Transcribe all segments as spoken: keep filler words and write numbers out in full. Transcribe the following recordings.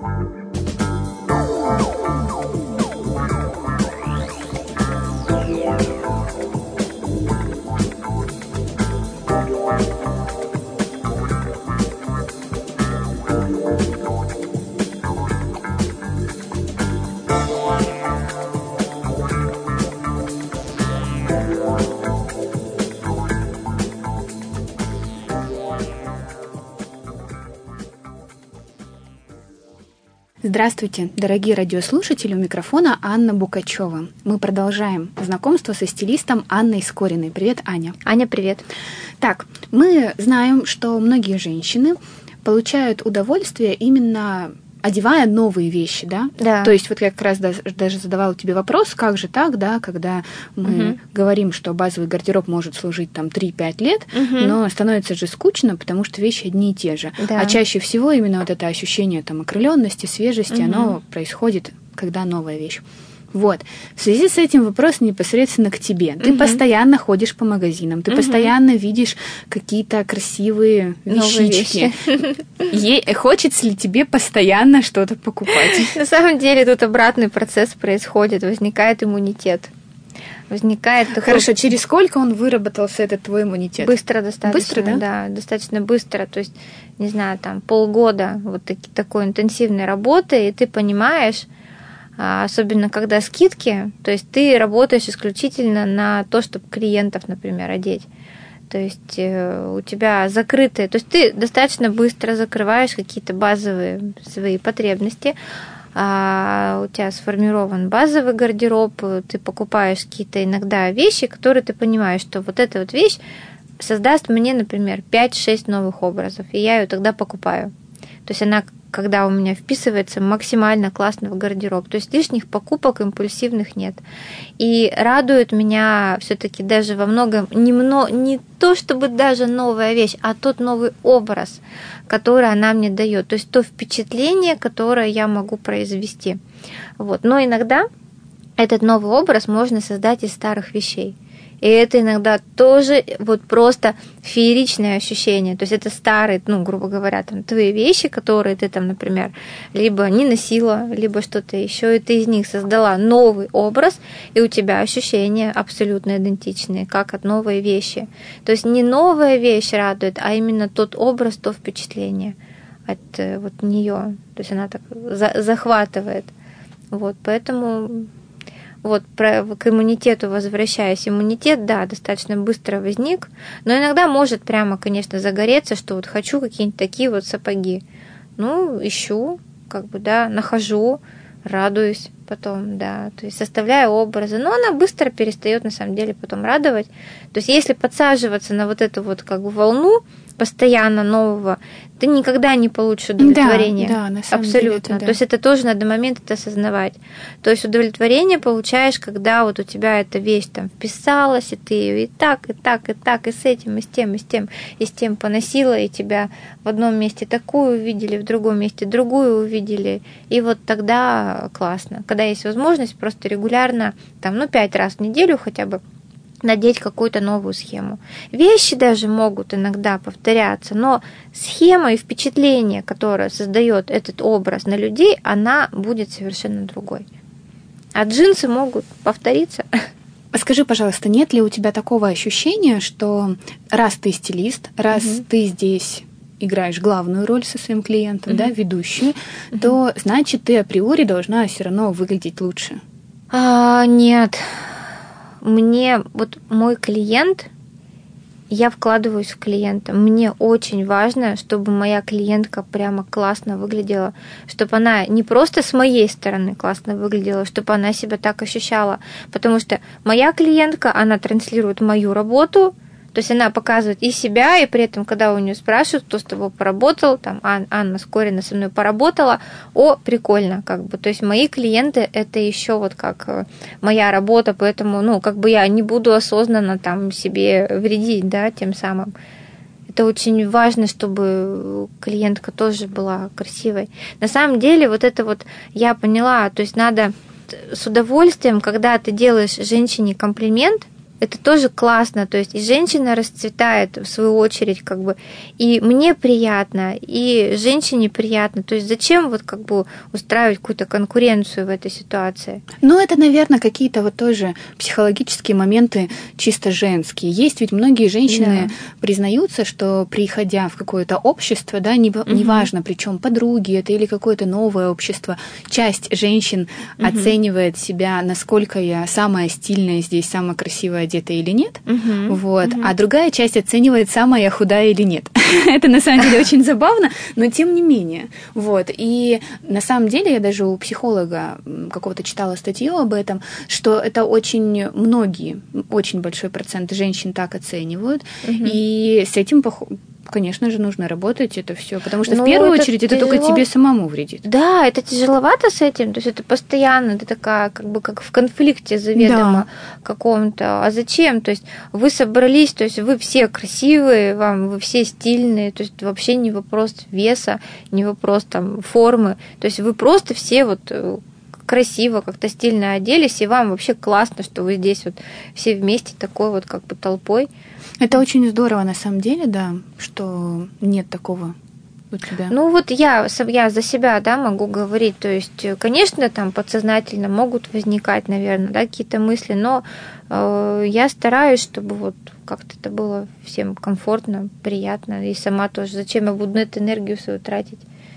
Здравствуйте, дорогие радиослушатели, у микрофона Анна Букачева. Мы продолжаем знакомство со стилистом Анной Скориной. Привет, Аня. Аня, привет. Так, мы знаем, что многие женщины получают удовольствие именно одевая новые вещи, да? Да. То есть вот я как раз даже задавала тебе вопрос, как же так, да, когда мы угу. говорим, что базовый гардероб может служить там три-пять лет, угу. но становится же скучно, потому что вещи одни и те же. Да. А чаще всего именно вот это ощущение там окрылённости, свежести, угу. оно происходит, когда новая вещь. Вот. В связи с этим вопрос непосредственно к тебе. Ты угу. постоянно ходишь по магазинам, ты угу. постоянно видишь какие-то красивые вещички. Е- хочется ли тебе постоянно что-то покупать? На самом деле тут обратный процесс происходит, возникает иммунитет. Возникает такой... Хорошо, через сколько он выработался, этот твой иммунитет? Быстро достаточно. Быстро, да? Да, достаточно быстро. То есть, не знаю, там полгода вот таки, такой интенсивной работы, и ты понимаешь, особенно когда скидки, то есть ты работаешь исключительно на то, чтобы клиентов, например, одеть. То есть у тебя закрытые, то есть ты достаточно быстро закрываешь какие-то базовые свои потребности, а у тебя сформирован базовый гардероб, ты покупаешь какие-то иногда вещи, которые ты понимаешь, что вот эта вот вещь создаст мне, например, пять-шесть новых образов, и я ее тогда покупаю. То есть она, когда у меня вписывается максимально классно в гардероб. То есть лишних покупок импульсивных нет. И радует меня все-таки даже во многом не, мно, не то, чтобы даже новая вещь, а тот новый образ, который она мне дает. То есть то впечатление, которое я могу произвести. Вот. Но иногда этот новый образ можно создать из старых вещей. И это иногда тоже вот просто фееричное ощущение. То есть это старые, ну, грубо говоря, там, твои вещи, которые ты там, например, либо не носила, либо что-то еще, и ты из них создала новый образ, и у тебя ощущения абсолютно идентичные, как от новой вещи. То есть не новая вещь радует, а именно тот образ, то впечатление от вот нее. То есть она так захватывает. Вот, поэтому... Вот, про, к иммунитету возвращаясь. Иммунитет, да, достаточно быстро возник, но иногда может прямо, конечно, загореться, что вот хочу какие-нибудь такие вот сапоги. Ну, ищу, как бы, да, нахожу, радуюсь потом, да, то есть составляю образы, но она быстро перестает на самом деле потом радовать. То есть если подсаживаться на вот эту вот как бы волну постоянно нового, ты никогда не получишь удовлетворения. Да, да, на самом абсолютно. Деле это, да. То есть это тоже надо момент это осознавать. То есть удовлетворение получаешь, когда вот у тебя эта вещь там вписалась, и ты ее и так, и так, и так, и с этим, и с тем, и с тем, и с тем поносила, и тебя в одном месте такую увидели, в другом месте другую увидели, и вот тогда классно. Когда есть возможность просто регулярно, там, ну, пять раз в неделю хотя бы, надеть какую-то новую схему. Вещи даже могут иногда повторяться, но схема и впечатление, которое создает этот образ на людей, она будет совершенно другой. А джинсы могут повториться. Скажи, пожалуйста, нет ли у тебя такого ощущения, что раз ты стилист, раз угу. ты здесь играешь главную роль со своим клиентом, угу. да, ведущую, угу. то значит ты априори должна все равно выглядеть лучше? А, нет. Мне, вот мой клиент, я вкладываюсь в клиента. Мне очень важно, чтобы моя клиентка прямо классно выглядела, чтобы она не просто с моей стороны классно выглядела, чтобы она себя так ощущала. Потому что моя клиентка, она транслирует мою работу, то есть она показывает и себя, и при этом, когда у нее спрашивают, кто с тобой поработал, там Ан- Анна Скорина со мной поработала, о, прикольно, как бы. То есть мои клиенты это еще вот как моя работа, поэтому, ну, как бы я не буду осознанно там себе вредить, да, тем самым. Это очень важно, чтобы клиентка тоже была красивой. На самом деле, вот это вот я поняла, то есть надо с удовольствием, когда ты делаешь женщине комплимент, это тоже классно, то есть и женщина расцветает в свою очередь, как бы, и мне приятно, и женщине приятно, то есть зачем вот как бы устраивать какую-то конкуренцию в этой ситуации? Ну, это, наверное, какие-то вот тоже психологические моменты чисто женские. Есть ведь многие женщины да. признаются, что приходя в какое-то общество, да, неважно, угу. причем подруги это или какое-то новое общество, часть женщин угу. оценивает себя, насколько я самая стильная здесь, самая красивая одета или нет, угу. вот, угу. а другая часть оценивает, самая я худая или нет. Это на самом деле очень забавно, но тем не менее. Вот. И на самом деле я даже у психолога какого-то читала статью об этом, что это очень многие, очень большой процент женщин так оценивают, угу. и с этим конечно же, нужно работать это все, потому что ну, в первую это очередь это тяжело. Только тебе самому вредит. Да, это тяжеловато с этим, то есть это постоянно, ты такая, как бы, как в конфликте заведомо да. каком-то. А зачем? То есть вы собрались, то есть вы все красивые, вам вы все стильные, то есть вообще не вопрос веса, не вопрос там формы, то есть вы просто все вот красиво, как-то стильно оделись, и вам вообще классно, что вы здесь вот все вместе такой вот как бы толпой. Это очень здорово на самом деле, да, что нет такого у тебя. Ну вот я, я за себя, да, могу говорить, то есть, конечно, там подсознательно могут возникать, наверное, да, какие-то мысли, но э, я стараюсь, чтобы вот как-то это было всем комфортно, приятно, и сама тоже. Зачем я буду на эту энергию свою тратить?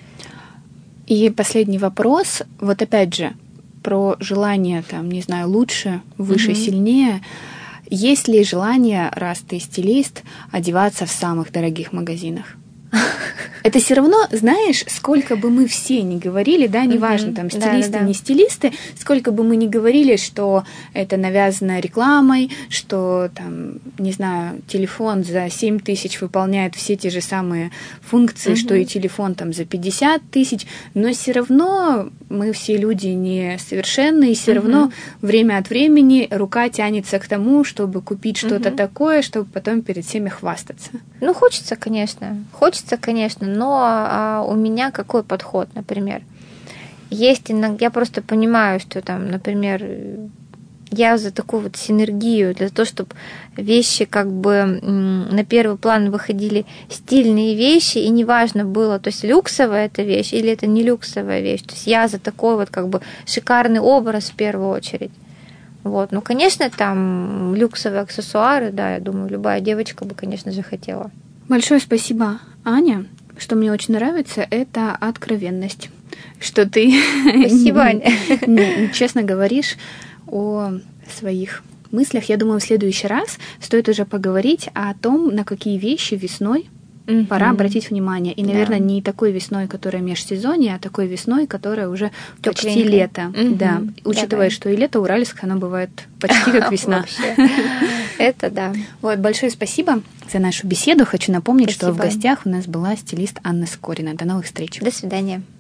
И последний вопрос, вот опять же, про желание, там, не знаю, лучше, выше, mm-hmm. сильнее. Есть ли желание, раз ты стилист, одеваться в самых дорогих магазинах? Это все равно, знаешь, сколько бы мы все ни говорили, да, неважно, там, стилисты, да, да, да. не стилисты, сколько бы мы ни говорили, что это навязано рекламой, что, там, не знаю, телефон за семь тысяч выполняет все те же самые функции, угу. что и телефон там за пятьдесят тысяч, но все равно мы все люди несовершенные, и все угу. равно время от времени рука тянется к тому, чтобы купить что-то угу. такое, чтобы потом перед всеми хвастаться. Ну, хочется, конечно, хочется, конечно, но а, у меня какой подход, например? Есть иногда, я просто понимаю, что там, например, я за такую вот синергию, для того, чтобы вещи как бы на первый план выходили стильные вещи, и неважно было, то есть люксовая эта вещь или это не люксовая вещь, то есть я за такой вот как бы шикарный образ в первую очередь. Вот. Ну, конечно, там люксовые аксессуары, да, я думаю, любая девочка бы, конечно же, хотела. Большое спасибо, Аня. Что мне очень нравится, это откровенность. Что ты Спасибо, Аня. честно говоришь о своих мыслях. Я думаю, в следующий раз стоит уже поговорить о том, на какие вещи весной mm-hmm. пора обратить внимание. И, наверное, да. не такой весной, которая межсезонье, а такой весной, которая уже почти Тёпленькая. Лето. Mm-hmm. Да. Учитывая, Давай. Что и лето уральское, оно бывает почти как весна. Это да. Вот, большое спасибо за нашу беседу. Хочу напомнить, спасибо. Что в гостях у нас была стилист Анна Скорина. До новых встреч. До свидания.